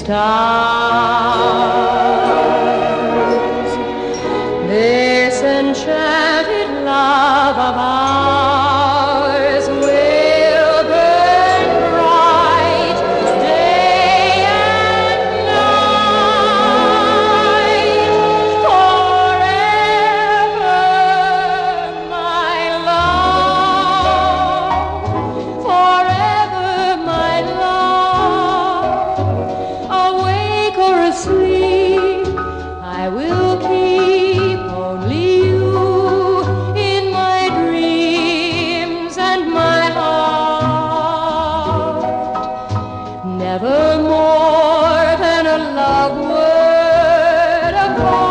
stars. This enchanted love of ours will burn bright day and night forever, my love, forever, my love. Awake or asleep, I will keep only you in my dreams and my heart. Never more than a love word apart.